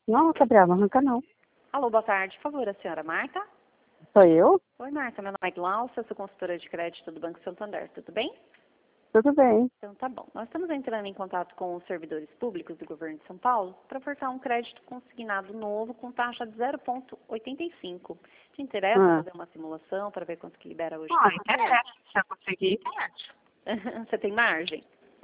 Não, Gabriela, não arranca não. Alô, boa tarde. Por favor, a senhora Marta? Sou eu? Oi, Marta. Meu nome é Glaucia, sou consultora de crédito do Banco Santander. Tudo bem? Tudo bem. Então tá bom. Nós estamos entrando em contato com os servidores públicos do governo de São Paulo para ofertar um crédito consignado novo com taxa de 0,85. Te interessa fazer uma simulação para ver quanto que libera hoje? Interessa. Se eu conseguir, interessa. Você tem margem?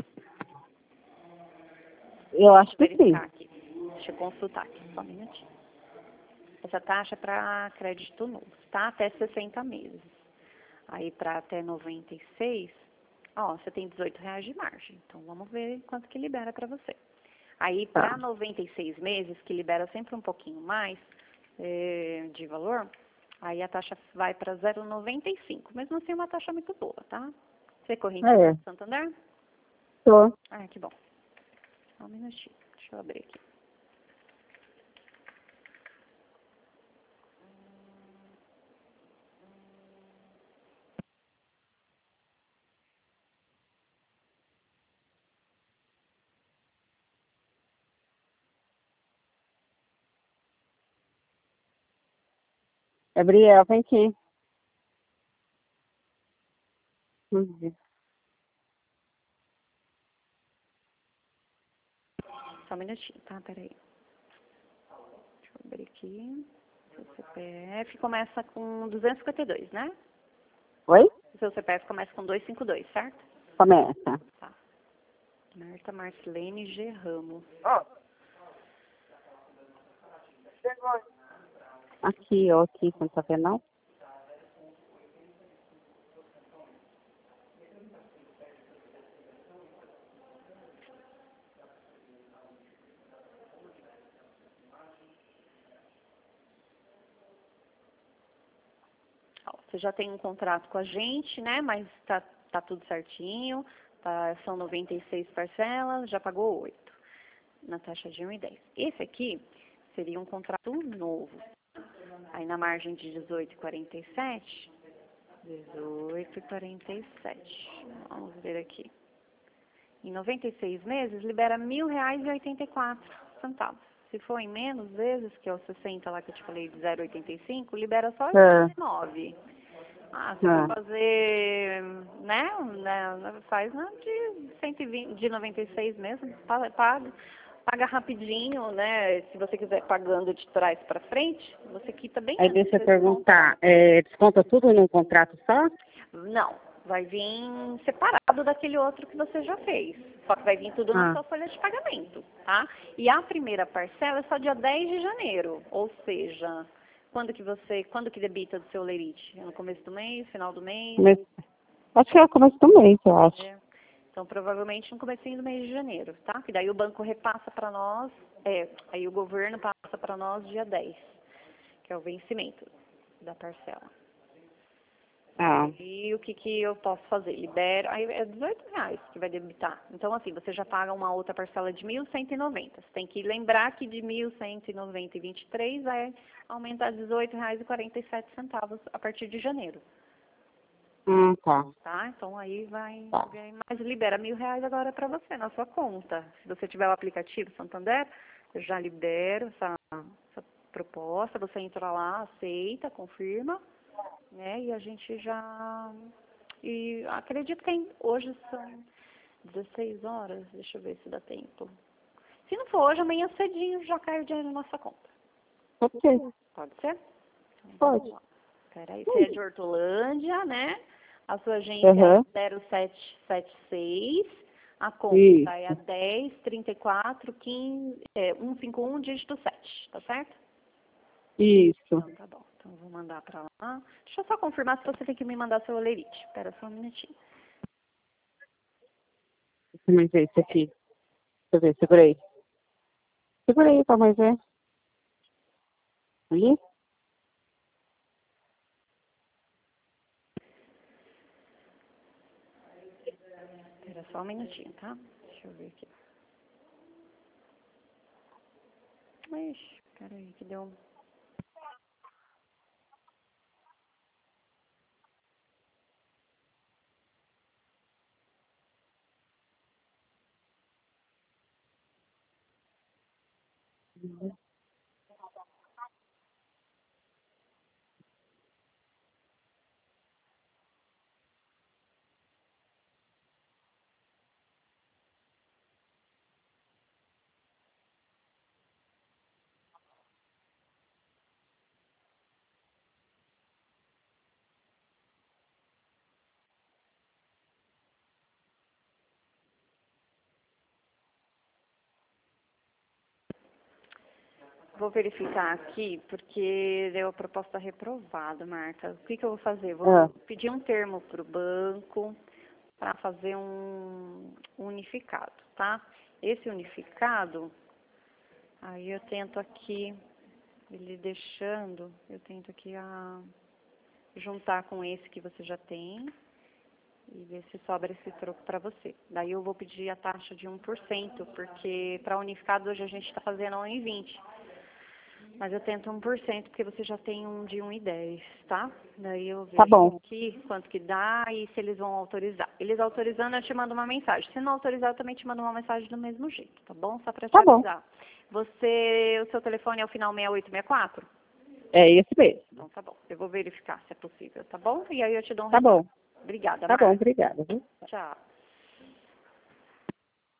Eu acho que sim. Verificar aqui. Deixa eu consultar aqui, só um minutinho. Essa taxa é para crédito novo, tá? Até 60 meses. Aí para até 96, ó, você tem R$18 de margem. Então vamos ver quanto que libera para você. Aí para 96 meses, que libera sempre um pouquinho mais de valor, aí a taxa vai para 0,95. Mesmo assim, é uma taxa muito boa, tá? Você é corrente do Santander? Tô. Ah, que bom. Só um minutinho. Deixa eu abrir aqui. Gabriel, vem aqui. Só um minutinho, tá? Peraí. Deixa eu abrir aqui. Seu CPF começa com 252, né? Oi? O seu CPF começa com 252, certo? Começa. Tá. Marta Marcelene G. Ramos. Aqui, ó, aqui, você não tá vendo não? Ó, você já tem um contrato com a gente, né? Mas tá tudo certinho. Tá, são 96 parcelas, já pagou 8 na taxa de 1,10. Esse aqui seria um contrato novo. Aí na margem de 18,47. 18,47. Vamos ver aqui. Em 96 meses, libera R$1.000,84. Se for em menos vezes, que é o 60 lá que eu te falei de 0,85, libera só 89. Se for fazer, né, faz de 120, de 96 mesmo, paga rapidinho, né, se você quiser pagando de trás para frente, você quita bem Aí antes. deixa eu perguntar, desconta tudo num contrato só? Não, vai vir separado daquele outro que você já fez. Só que vai vir tudo na sua folha de pagamento, tá? E a primeira parcela é só dia 10 de janeiro, ou seja, quando que debita do seu lerite? É no começo do mês, final do mês? Acho que é o começo do mês, eu acho. Então, provavelmente no comecinho do mês de janeiro, tá? E daí o banco repassa para nós, aí o governo passa para nós dia 10, que é o vencimento da parcela. E o que eu posso fazer? Libero, aí é R$18 que vai debitar. Então, assim, você já paga uma outra parcela de 1.190. Você tem que lembrar que de 1.190,23 vai aumentar R$18,47 a partir de janeiro. Tá? Então, aí vai ganhar mais. Libera R$1.000 agora para você, na sua conta. Se você tiver o aplicativo Santander, eu já libero essa proposta. Você entra lá, aceita, confirma. Né? E a gente já... E acredito que hoje são 16 horas. Deixa eu ver se dá tempo. Se não for hoje, amanhã cedinho já cai o dinheiro na nossa conta. Pode ser? Então, Pode. Peraí, você é de Hortolândia, né? A sua agência é 0776. A conta é a 10 34 15 151 dígito 7, tá certo? Isso. Então, tá bom. Então, eu vou mandar pra lá. Deixa eu só confirmar se você tem que me mandar seu olerite. Espera só um minutinho. Deixa eu ver isso aqui. Deixa eu ver, segura aí. Segura aí pra mais ver. Ali? Espera só um minutinho, tá? Deixa eu ver aqui. Ixi, peraí, que deu... Vou verificar aqui, porque deu a proposta reprovada, Marta. O que eu vou fazer? Ah, Vou pedir um termo para o banco para fazer um unificado, tá? Esse unificado, aí eu tento aqui, ele deixando, eu tento aqui juntar com esse que você já tem e ver se sobra esse troco para você. Daí eu vou pedir a taxa de 1%, porque para unificado hoje a gente está fazendo 1,20. Mas eu tento 1%, porque você já tem um de 1,10, tá? Daí eu tá vejo bom, aqui quanto que dá e se eles vão autorizar. Eles autorizando, eu te mando uma mensagem. Se não autorizar, eu também te mando uma mensagem do mesmo jeito, tá bom? Só para te tá bom. avisar. O seu telefone é o final 6864? É esse mesmo. Então tá bom. Eu vou verificar se é possível, tá bom? E aí eu te dou um Tá bom, retorno. Obrigada, tá bom, Marta. obrigada, viu? Tchau.